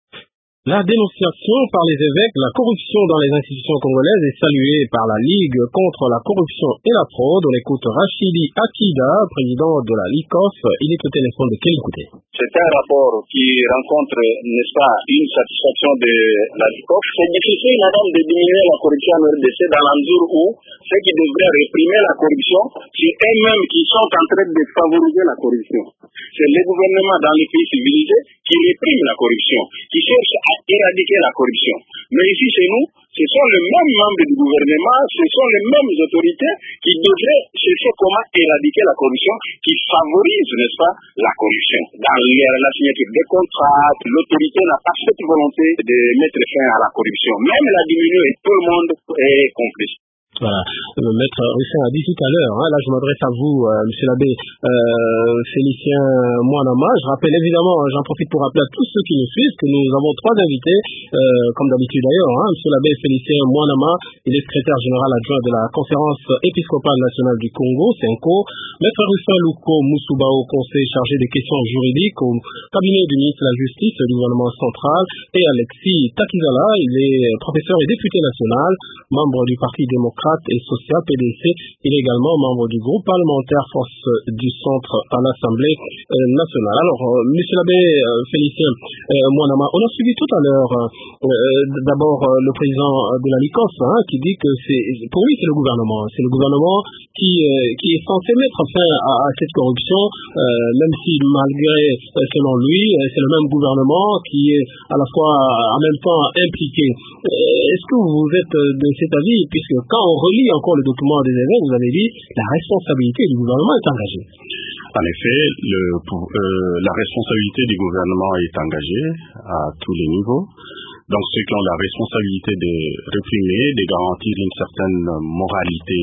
La dénonciation par les évêques de la corruption dans les institutions congolaises est saluée par la Ligue contre la corruption et la fraude. On écoute Rachidi Akida, président de la L I C O F. Il est au téléphone de quel côté? C'est un rapport qui rencontre, n'est-ce pas, une satisfaction de la L I C O F. C'est difficile, madame, de diminuer la corruption en R D C dans la mesure où ceux qui devraient réprimer la corruption, c'est eux-mêmes qui sont en train de favoriser la corruption. C'est le gouvernement dans les pays civilisés qui réprime la corruption, qui cherche à éradiquer la corruption. Mais ici, chez nous, ce sont les mêmes membres du gouvernement, ce sont les mêmes autorités qui devraient chercher comment éradiquer la corruption, qui favorisent, n'est-ce pas, la corruption. Dans la signature des contrats, l'autorité n'a pas cette volonté de mettre fin à la corruption. Même la diminuer, tout le monde est complice. Voilà, euh, Maître Russin a dit tout à l'heure, hein, là je m'adresse à vous, euh, Monsieur l'abbé euh, Félicien Mouanama. Je rappelle évidemment, j'en profite pour rappeler à tous ceux qui nous suivent que nous avons trois invités, euh, comme d'habitude d'ailleurs, hein, Monsieur l'abbé Félicien Mouanama, il est secrétaire général adjoint de la Conférence épiscopale nationale du Congo, Cinco, Maître Russin Luko Moussubao, conseiller chargé des questions juridiques au cabinet du ministre de la Justice du gouvernement central, et Alexis Takizala, il est professeur et député national, membre du Parti démocrate et social P D C. Il est également membre du groupe parlementaire Force du Centre à l'Assemblée euh, nationale. Alors, euh, Monsieur l'abbé euh, Félicien euh, Mouanama, on a suivi tout à l'heure euh, d'abord euh, le président de la L I C O F hein, qui dit que c'est, pour lui c'est le gouvernement, c'est le gouvernement qui, euh, qui est censé mettre fin à, à cette corruption, euh, même si malgré, euh, selon lui, euh, c'est le même gouvernement qui est à la fois en même temps impliqué. Euh, est-ce que vous êtes de cet avis, puisque quand on relit encore le document des évêques, vous avez dit la responsabilité du gouvernement est engagée. En effet, le, pour, euh, la responsabilité du gouvernement est engagée à tous les niveaux. Donc ceux qui ont la responsabilité de réprimer, de garantir une certaine moralité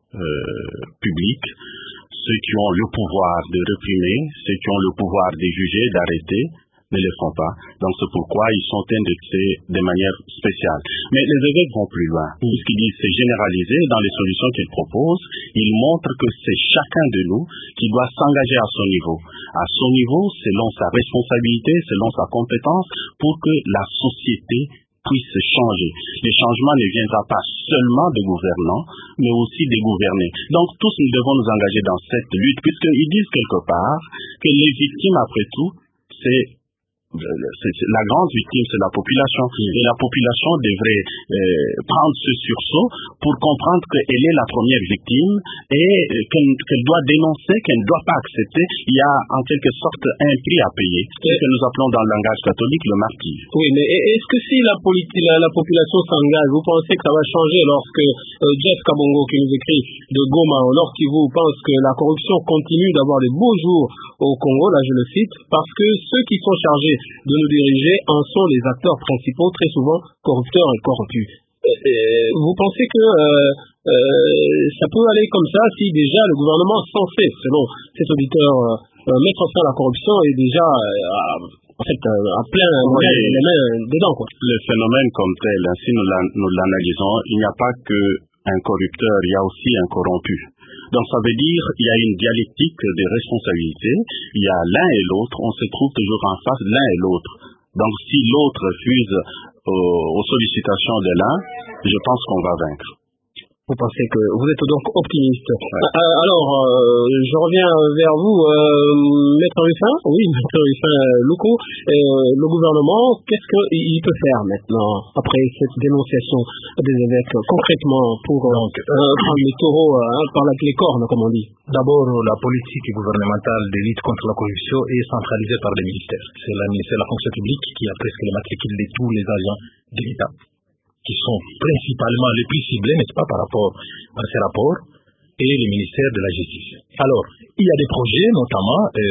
euh, publique, ceux qui ont le pouvoir de réprimer, ceux qui ont le pouvoir de juger, d'arrêter, ne le font pas. Donc c'est pourquoi ils sont indexés de manière spéciale. Mais les évêques vont plus loin. Puisqu'ils disent c'est généralisé dans les solutions qu'ils proposent, ils montrent que c'est chacun de nous qui doit s'engager à son niveau. À son niveau, selon sa responsabilité, selon sa compétence, pour que la société puisse changer. Le changement ne viendra pas seulement des gouvernants, mais aussi des gouvernés. Donc tous nous devons nous engager dans cette lutte, puisqu'ils disent quelque part que les victimes, après tout, c'est c'est, c'est, la grande victime, c'est la population. Et la population devrait euh, prendre ce sursaut pour comprendre qu'elle est la première victime et qu'elle, qu'elle doit dénoncer, qu'elle ne doit pas accepter. Il y a en quelque sorte un prix à payer, ce que nous appelons dans le langage catholique le martyr. Oui, mais est-ce que si la, politi- la, la population s'engage, vous pensez que ça va changer lorsque euh, Jeff Kabongo, qui nous écrit de Goma, au Nord Kivu, pense que la corruption continue d'avoir des beaux jours au Congo, là je le cite, parce que ceux qui sont chargés de nous diriger en sont les acteurs principaux, très souvent corrupteurs et corrompus. Euh, euh, vous pensez que euh, euh, ça peut aller comme ça si déjà le gouvernement censé, selon cet auditeur, euh, euh, mettre fin à la corruption est déjà euh, à, en fait euh, à plein oui, les mains dedans, quoi. Le phénomène comme tel, ainsi nous, nous l'analysons, il n'y a pas que un corrupteur, il y a aussi un corrompu. Donc ça veut dire il y a une dialectique de responsabilité, il y a l'un et l'autre, on se trouve toujours en face l'un et l'autre. Donc si l'autre refuse aux, aux sollicitations de l'un, je pense qu'on va vaincre. Vous pensez que vous êtes donc optimiste. Ouais. Euh, alors, euh, je reviens vers vous, euh, Maître Ruffin. Oui, Maître Ruffin Loukou. Euh, le gouvernement, qu'est-ce qu'il peut faire maintenant, après cette dénonciation des évêques, concrètement, pour donc, euh, prendre les taureaux euh, par la, les cornes, comme on dit? D'abord, la politique gouvernementale de lutte contre la corruption est centralisée par les ministères. C'est la, c'est la fonction publique qui a presque les matricules de tous les agents de l'État, qui sont principalement les plus ciblés, n'est-ce pas, par rapport à ces rapports, et les ministères de la Justice. Alors, il y a des projets, notamment, euh,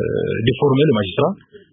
de former le magistrat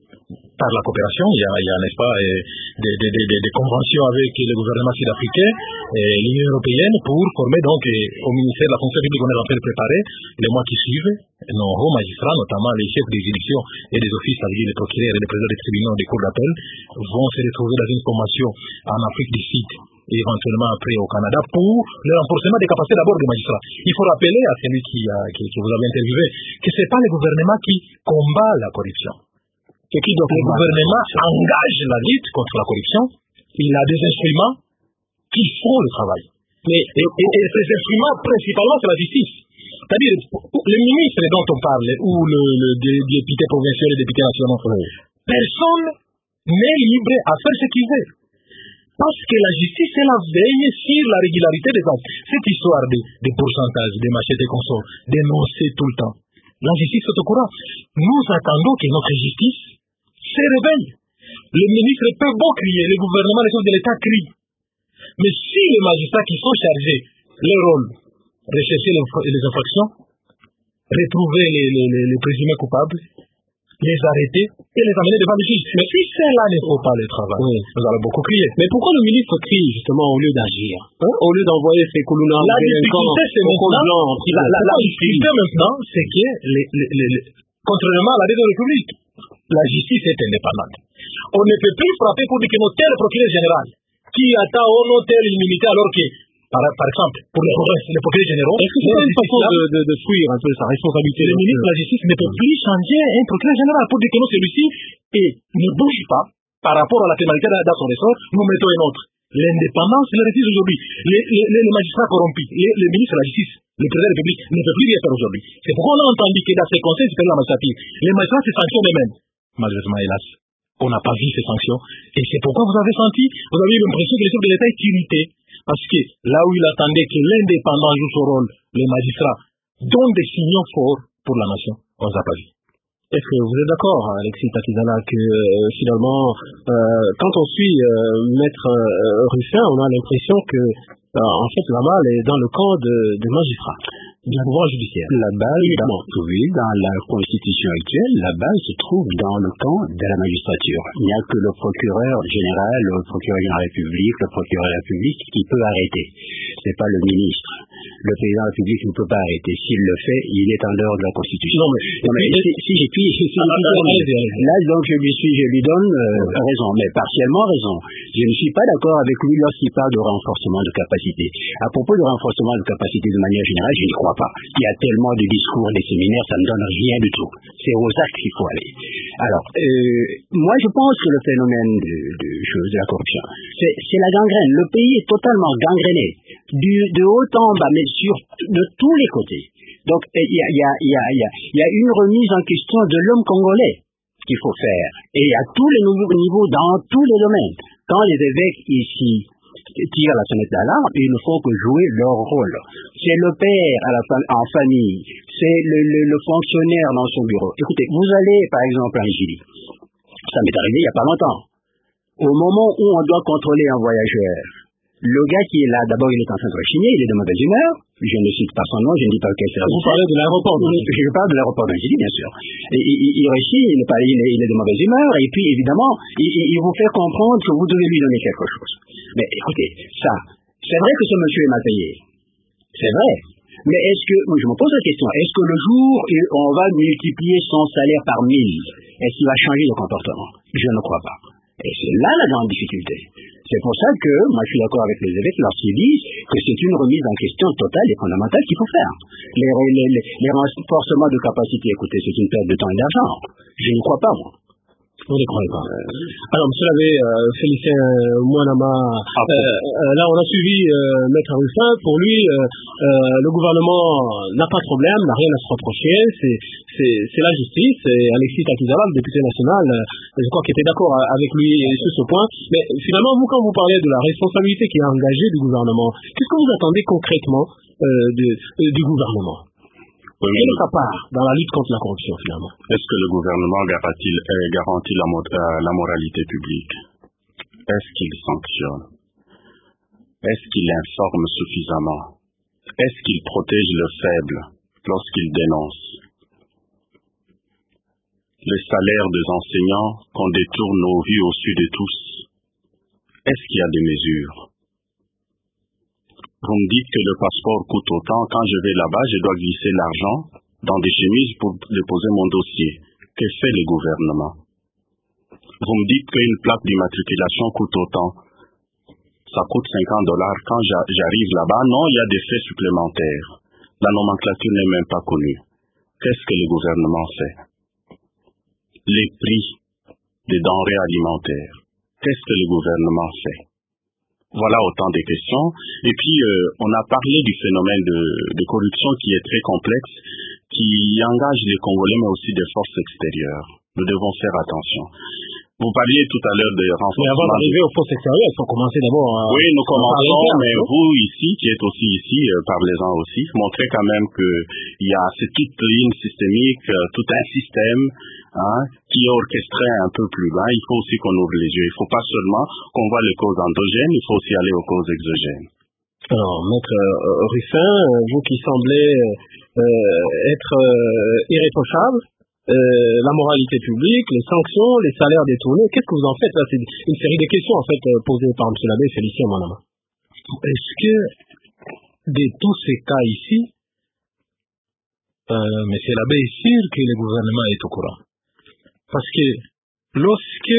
par la coopération. Il y a, il y a n'est-ce pas, euh, des, des, des, des conventions avec le gouvernement sud-africain et l'Union européenne pour former donc euh, au ministère de la fonction publique. On est en train de préparer les mois qui suivent nos hauts magistrats, notamment les chefs des juridictions et des offices, c'est-à-dire les procureurs et les présidents des tribunaux des cours d'appel, vont se retrouver dans une formation en Afrique du Sud et éventuellement après au Canada pour le renforcement des capacités d'abord des magistrats. Il faut rappeler à celui qui, a, qui, qui vous avez interviewé que ce n'est pas le gouvernement qui combat la corruption. Que qui donc le gouvernement engage la lutte contre la corruption. Il a des instruments qui font le travail. Mais, et, et, et ces instruments, principalement, c'est la justice. C'est-à-dire, les ministres dont on parle, ou le, le, le député provincial et les députés nationaux, personne n'est libre à faire ce qu'il veut. Parce que la justice, elle la veille sur la régularité des actes. Cette histoire des de pourcentages, des machettes et consorts, dénoncée tout le temps. La justice est au courant. Nous attendons que notre justice se réveille. Le ministre peut beau crier, le gouvernement, les choses de l'État crient. Mais si les magistrats qui sont chargés, leur rôle, rechercher les, les infractions, retrouver les, les, les, les présumés coupables, les arrêter et les amener devant le juge. Mais si cela ne faut pas le travail, oui, nous allons beaucoup crier. Mais pourquoi le ministre crie justement au lieu d'agir, hein, au lieu d'envoyer ses colonnes? La difficulté, c'est maintenant, la, la, la difficulté maintenant, c'est que, les, les, les, les, contrairement à la deuxième République, la justice est indépendante. On ne peut plus frapper pour dire que notre tel procureur général, qui attend au nom tel immunité alors que, par, par exemple, pour les provinces, les procureurs généraux, est-ce que c'est une façon de, de, de fuir un peu sa responsabilité? Le ministre de la Justice ne peut plus changer un procureur général pour dire que non, celui-ci et ne bouge pas par rapport à la criminalité dans son ressort, nous mettons un autre. L'indépendance, je le refuse aujourd'hui. Les, les, les magistrats corrompus, les, les ministres de la Justice, le président de la République ne peut plus rien faire aujourd'hui. C'est pourquoi on a entendu que dans ces conseils supérieurs de la magistrature, les magistrats se sanctionnent eux-mêmes. Malheureusement, hélas, on n'a pas vu ces sanctions. Et c'est pourquoi vous avez senti, vous avez eu l'impression que le chef de l'État est irrité. Parce que là où il attendait que l'indépendant joue son rôle, les magistrats donnent des signaux forts pour la nation. On ne les a pas vu. Est-ce que vous êtes d'accord, Alexis Patizana, que euh, finalement, euh, quand on suit euh, Maître euh, Ruffin, on a l'impression que, euh, en fait, la balle est dans le camp de, des magistrats, du pouvoir judiciaire. La balle, dans, oui, dans la constitution actuelle, la balle se trouve dans le camp de la magistrature. Il n'y a que le procureur général, le procureur de la République, le procureur de la République qui peut arrêter. C'est pas le ministre. Le président de la République ne peut pas arrêter. S'il le fait, il est en dehors de la Constitution. Non, mais, non, mais si, si j'ai pu, si, si, là, donc, je lui suis, je lui donne euh, raison, mais partiellement raison. Je ne suis pas d'accord avec lui lorsqu'il parle de renforcement de capacité. À propos de renforcement de capacité de manière générale, je n'y crois pas. Il y a tellement de discours, des séminaires, ça ne donne rien du tout. C'est aux actes qu'il faut aller. Alors, euh, moi, je pense que le phénomène de, de, chose, de la corruption, c'est la gangrène. Le pays est totalement gangréné, du, de haut en bas, mais sur de tous les côtés. Donc, il y a, y, a, y, a, y, a, y a une remise en question de l'homme congolais. qu'il faut faire. Et à tous les niveaux, dans tous les domaines. Quand les évêques ici tirent la sonnette d'alarme, ils ne font que jouer leur rôle. C'est le père à la fam- en famille, c'est le, le, le fonctionnaire dans son bureau. Écoutez, vous allez par exemple en Italie. Ça m'est arrivé il n'y a pas longtemps. Au moment où on doit contrôler un voyageur, le gars qui est là, d'abord il est en train de rechigner, il est de mauvaise humeur, je ne cite pas son nom, je ne dis pas quel service. Vous parlez de l'aéroport. Je parle de l'aéroport d'Angélie, bien sûr. Et, il, il rechigne, il est, pas, il, est, il est de mauvaise humeur, et puis évidemment, il, il vous fait comprendre que vous devez lui donner quelque chose. Mais écoutez, ça, c'est vrai que ce monsieur est mal payé. C'est vrai. Mais est-ce que, moi je me pose la question, est-ce que le jour où on va multiplier son salaire par mille, est-ce qu'il va changer de comportement? Je ne crois pas. Et c'est là la grande difficulté. C'est pour ça que, moi je suis d'accord avec les évêques lorsqu'ils disent que c'est une remise en question totale et fondamentale qu'il faut faire. Les, les, les, les renforcements de capacité, écoutez, c'est une perte de temps et d'argent. Je n'y crois pas, moi. Vous ne croyez pas. Euh, Alors, monsieur l'abbé euh, Félicien euh, Mouanama, euh, euh, là on a suivi euh, Maître Ruffin. Pour lui, euh, euh, le gouvernement n'a pas de problème, n'a rien à se reprocher. C'est, c'est, c'est la justice. Et Alexis Takizala, le député national, euh, je crois qu'il était d'accord avec lui sur ce point. Mais finalement, vous, quand vous parlez de la responsabilité qui est engagée du gouvernement, qu'est-ce que vous attendez concrètement euh, de, euh, du gouvernement? Oui, Quelle est sa part dans la lutte contre la corruption, finalement? Est-ce que le gouvernement garantit, euh, garantit la, mo- euh, la moralité publique? Est-ce qu'il sanctionne? Est-ce qu'il informe suffisamment? Est-ce qu'il protège le faible lorsqu'il dénonce? Les salaires des enseignants qu'on détourne nos vies au-dessus de tous. Est-ce qu'il y a des mesures? Vous me dites que le passeport coûte autant. Quand je vais là-bas, je dois glisser l'argent dans des chemises pour déposer mon dossier. Que fait le gouvernement? Vous me dites qu'une plaque d'immatriculation coûte autant. Ça coûte cinquante dollars. Quand j'arrive là-bas, non, il y a des frais supplémentaires. La nomenclature n'est même pas connue. Qu'est-ce que le gouvernement fait? Les prix des denrées alimentaires. Qu'est-ce que le gouvernement fait? Voilà autant de questions. Et puis, euh, on a parlé du phénomène de, de corruption qui est très complexe, qui engage les Congolais, mais aussi des forces extérieures. Nous devons faire attention. Vous parliez tout à l'heure des renforcements. Mais avant d'arriver aux forces extérieures, il faut commencer d'abord à... Oui, nous commençons, mais vous ici, qui êtes aussi ici, euh, parlez-en aussi, montrez quand même qu'il y a c'est toute une systémique, euh, tout un système hein, qui est orchestré un peu plus bas. Il faut aussi qu'on ouvre les yeux. Il ne faut pas seulement qu'on voit les causes endogènes, il faut aussi aller aux causes exogènes. Alors, Maître euh, Ruffin, vous qui semblez euh, être euh, irréprochable, Euh, la moralité publique, les sanctions, les salaires détournés, qu'est-ce que vous en faites? Là, c'est une série de questions en fait euh, posées par M. l'abbé Félicien Mouanama. Est-ce que de tous ces cas ici, euh, M. l'abbé est sûr que le gouvernement est au courant? Parce que lorsque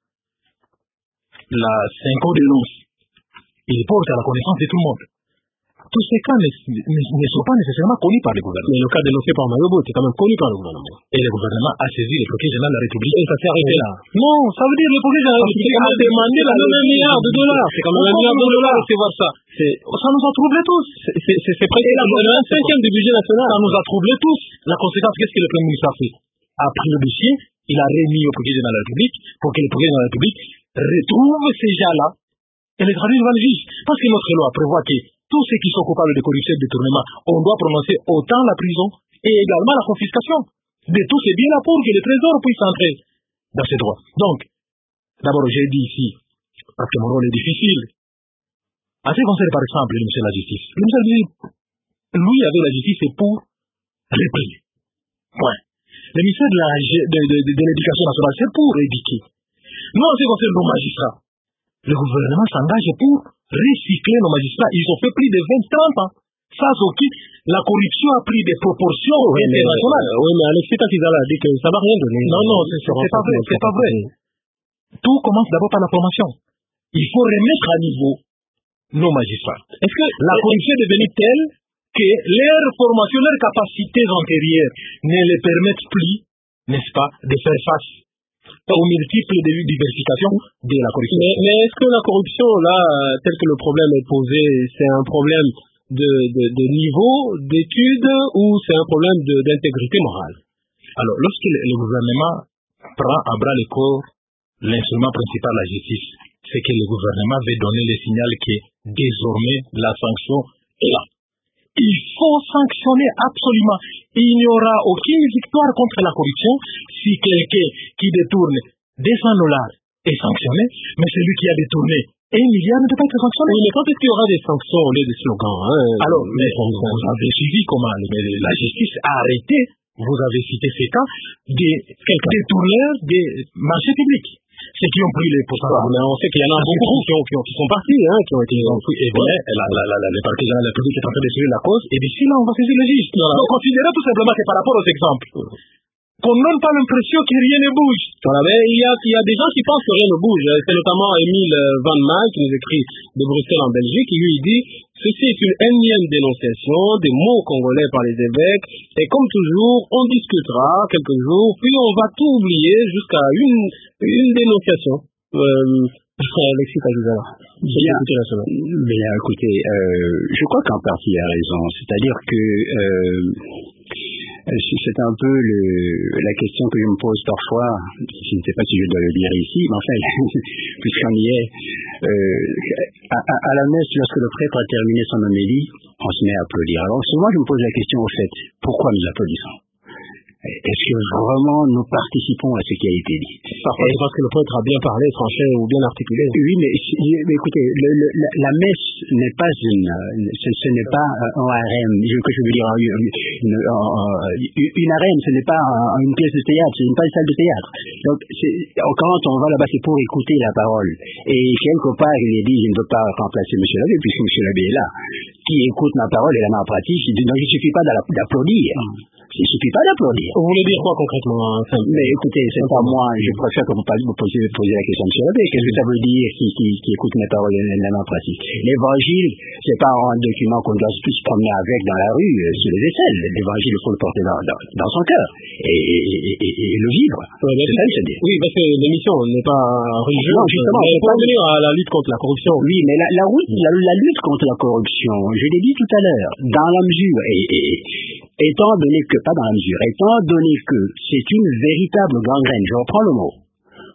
la Cinco dénonce, il porte à la connaissance de tout le monde. Tous ces cas ne, ne, ne sont pas nécessairement connus par le gouvernement. Mais le cas dénoncé par Mayobo, c'est quand même connu par le gouvernement. Et le gouvernement a saisi le procureur général de la République. Et ça s'est arrêté là. Non, ça veut dire le procureur général de la République a demandé la même un milliard de dollars. C'est quand même un milliard de dollars recevoir ça. C'est, ça nous a troublés tous. C'est, c'est, c'est, c'est presque le cinquième du budget national. Ça nous a troublés tous. La conséquence, qu'est-ce que le Premier ministre a fait? A pris le dossier, il a remis au procureur général de la République pour que le procureur général de la République retrouve ces gens-là et les traduise devant le juge. Parce que notre loi prévoit que tous ceux qui sont coupables de corruption et de détournement, on doit prononcer autant la prison et également la confiscation de tous ces biens-là pour que le trésor puisse entrer dans ses droits. Donc, d'abord, j'ai dit ici, parce que mon rôle est difficile, en ce qui concerne par exemple le ministère de la Justice, le ministère de la Justice, lui, avec la justice, c'est pour réprimer. Point. Le ministère de, la, de, de, de, de l'Éducation nationale, c'est pour éduquer. Nous, en ce qui concerne nos magistrats, le gouvernement s'engage pour recycler nos magistrats. Ils ont fait plus de vingt à trente ans. Face auquel la corruption a pris des proportions oui, internationales. Mais, oui, mais Alexis Takizala a dit que ça ne va rien donner. Non, non, c'est, c'est, c'est pas vrai. C'est pas vrai. Tout commence d'abord par la formation. Il faut remettre à niveau nos magistrats. Est-ce que la corruption est devenue telle que leur formation, leurs capacités antérieures ne les permettent plus, n'est-ce pas, de faire face aux multiples diversifications de la corruption? Mais, mais est-ce que la corruption, là, tel que le problème est posé, c'est un problème de, de, de niveau d'études ou c'est un problème de, d'intégrité morale? Alors, lorsque le, le gouvernement prend à bras le corps l'instrument principal de la justice. C'est que le gouvernement veut donner le signal que désormais la sanction est là. Il faut sanctionner absolument. Il n'y aura aucune victoire contre la corruption si quelqu'un qui détourne deux cents dollars est sanctionné, mais celui qui a détourné un milliard ne peut pas être sanctionné. Oui, mais quand est-ce qu'il y aura des sanctions au lieu des slogans, hein? Alors, mais on, vous avez suivi comment la justice a arrêté, vous avez cité ces cas, des détourneurs des marchés publics. Ceux qui ont pris les pourcentages. Mais on sait qu'il y en a beaucoup qui, ont, qui, ont, qui sont partis, hein, qui ont été enfouis. Et bien, la, la, la, la, le parquet général de la République est en train de suivre la cause, et d'ici là, on va saisir le juge. Donc, considérez tout simplement que par rapport aux exemples, qu'on ne donne pas l'impression que rien ne bouge. Voilà, mais il y, a, il y a des gens qui pensent que rien ne bouge. C'est notamment Émile Van Maal qui nous écrit de Bruxelles en Belgique, qui lui dit « Ceci est une énième dénonciation des mots congolais par les évêques, et comme toujours, on discutera quelques jours, puis on va tout oublier jusqu'à une, une dénonciation. Euh, » Alexis Kazuzala. Bien, bien, écoutez, euh, je crois qu'en partie il a raison. C'est-à-dire que euh, c'est un peu le, la question que je me pose parfois. Je ne sais pas si je dois le dire ici, mais enfin, puisqu'on y est, euh, à, à, à la messe, lorsque le prêtre a terminé son homélie, on se met à applaudir. Alors souvent, je me pose la question au fait, pourquoi nous applaudissons? Est-ce que vraiment nous participons à ce qui a été dit? Parfois, c'est parce que le prêtre a bien parlé, tranché ou bien articulé. Oui, mais, mais écoutez, le, le, la, la messe n'est pas une, ce, ce n'est pas un harem, que je veux dire, une, une, une harem, ce n'est pas une pièce de théâtre, ce n'est pas une salle de théâtre. Donc, quand on va là-bas, c'est pour écouter la parole. Et quelque part, il est dit, je ne veux pas remplacer M. Labbé, puisque M. Labbé est là, qui écoute ma parole et la met en pratique. Donc, il ne suffit pas d'applaudir. Il ne suffit pas d'applaudir. Vous voulez dire quoi concrètement? Mais écoutez, c'est pas moi, je préfère que vous me posiez, posiez la question de M. Labbé. Qu'est-ce que ça veut dire qui, qui, qui écoute mes paroles et la met en pratique? L'évangile, c'est pas un document qu'on doit tous se promener avec dans la rue, euh, sur les aisselles. L'évangile, il faut le porter dans, dans, dans son cœur et, et, et, et, et le vivre. Ouais, c'est ça, c'est dire. Oui, parce que l'émission n'est pas religieuse. Non, justement. Mais pour revenir à la lutte contre la corruption. Oui, mais la, la, la, la lutte contre la corruption, je l'ai dit tout à l'heure, dans la mesure, et, et, étant donné que, pas dans la mesure, étant donné que c'est une véritable gangrène, je reprends le mot,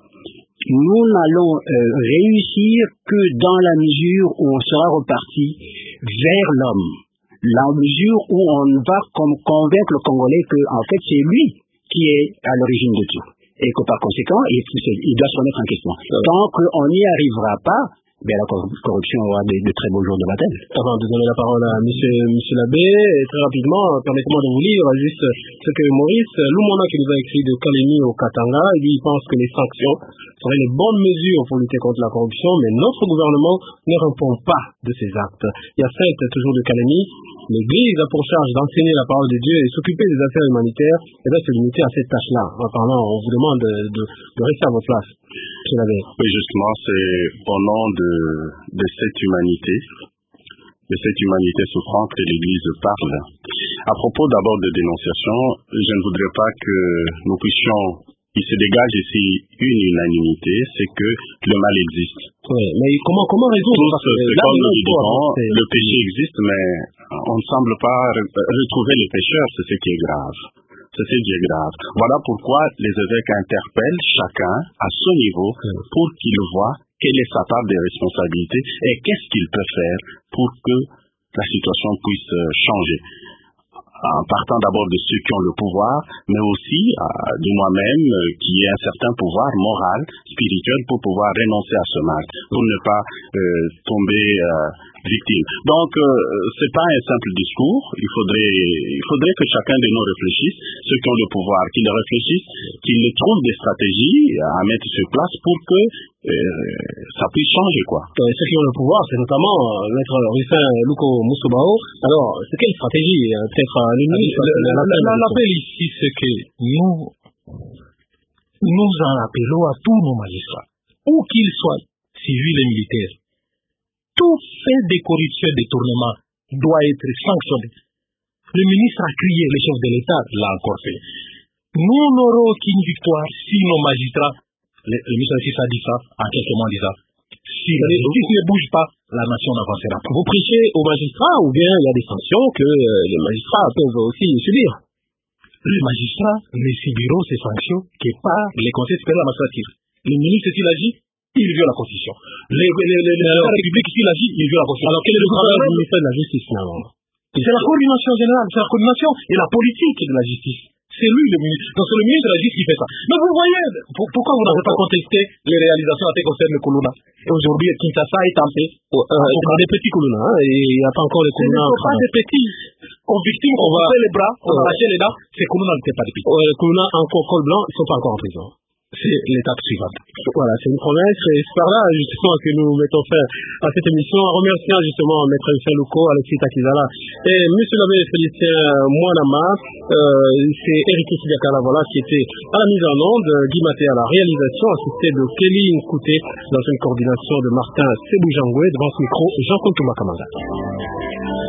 nous n'allons euh, réussir que dans la mesure où on sera reparti vers l'homme, la mesure où on va com- convaincre le Congolais que, en fait, c'est lui qui est à l'origine de tout. Et que par conséquent, il, il doit se remettre en question. Tant qu'on n'y arrivera pas, ben la corruption aura de, de très beaux jours de bataille. Avant de donner la parole à monsieur, monsieur Labbé, très rapidement, permettez-moi de vous lire juste ce que Maurice Lumwana, qui nous a écrit de Kalemi au Katanga, il dit, il pense que les sanctions seraient les bonnes mesures pour lutter contre la corruption, mais notre gouvernement ne répond pas de ces actes. Il y a Sainte, toujours de Kalemi, l'Église a pour charge d'enseigner la parole de Dieu et s'occuper des affaires humanitaires, et bien se limiter à cette tâche-là. En parlant, on vous demande de, de, de rester à votre place. Oui, justement, c'est au nom de, de cette humanité, de cette humanité souffrante que l'Église parle. À propos d'abord de dénonciation, je ne voudrais pas que nous puissions, il se dégage ici une unanimité, c'est que le mal existe. Oui, mais comment, comment résoudre? Tous, c'est comme nous disons, le péché existe, mais on ne semble pas retrouver les pécheurs, c'est ce qui est grave. C'est ce qui est grave. Voilà pourquoi les évêques interpellent chacun à son niveau pour qu'il voit quelle est sa part de responsabilité et qu'est-ce qu'il peut faire pour que la situation puisse changer. En partant d'abord de ceux qui ont le pouvoir, mais aussi euh, de moi-même euh, qui ai un certain pouvoir moral, spirituel, pour pouvoir renoncer à ce mal, pour ne pas euh, tomber euh, victime. Donc, euh, c'est pas un simple discours. Il faudrait, il faudrait que chacun de nous réfléchisse, ceux qui ont le pouvoir, qu'ils réfléchissent, qu'ils trouvent des stratégies à mettre sur place pour que euh, ça puisse changer, quoi. Euh, ceux qui ont le pouvoir, c'est notamment euh, Maître Rufin Luko Moussoubao. Alors, c'est quelle stratégie euh, peut-être euh, l'appel ici, c'est que nous, nous en appelons à tous nos magistrats, où qu'ils soient, civils et militaires. Tout fait de corruption et de détournement doit être sanctionné. Le ministre a crié, le chef de l'État l'a encore fait. Nous n'aurons aucune victoire si nos magistrats, le, le ministre a dit ça en quelques mois déjà, si la justice ne bouge pas, la nation n'avancera pas. Vous prêchez aux magistrats ou bien il y a des sanctions que euh, les magistrats peuvent aussi subir? les magistrats ne subiront ces sanctions que par les conseils supérieurs de la magistrature. Le ministre, s'il agit, il viole la Constitution. Les, les, les, les alors, République, s'il agit, il viole la Constitution. Alors, quel est le travail du ministère de la Justice, finalement? C'est la coordination générale, c'est la coordination et la politique de la justice. C'est lui le ministre. Donc c'est le ministre de la Justice qui fait ça. Mais vous voyez, pour, pourquoi vous n'avez pas contesté les réalisations en ce qui concerne le Kuluna? Et aujourd'hui, Kinshasa est tenté. Oh, euh, c'est pas des petits Kuluna, hein, et il n'y a pas encore les Kuluna. Ce ne sont pas des petits. Aux victimes, on va couper les bras, on va arracher les dents. Ces Kuluna n'étaient pas des petits. Euh, les Kuluna encore col blanc, ils ne sont pas encore en prison. C'est l'étape suivante. Voilà, c'est une promesse, et c'est par là justement que nous mettons fin à cette émission en remerciant justement Maître Lucien Louko, Alexis Takizala et Monsieur l'abbé Félicien Mouanama. Euh, c'est Eric Sidiakala, voilà, qui était à la mise en onde, Guy Maté à la réalisation, assisté de Kelly Nkouté dans une coordination de Martin Sebujangwe, devant ce micro, Jean-Claude Kamanga.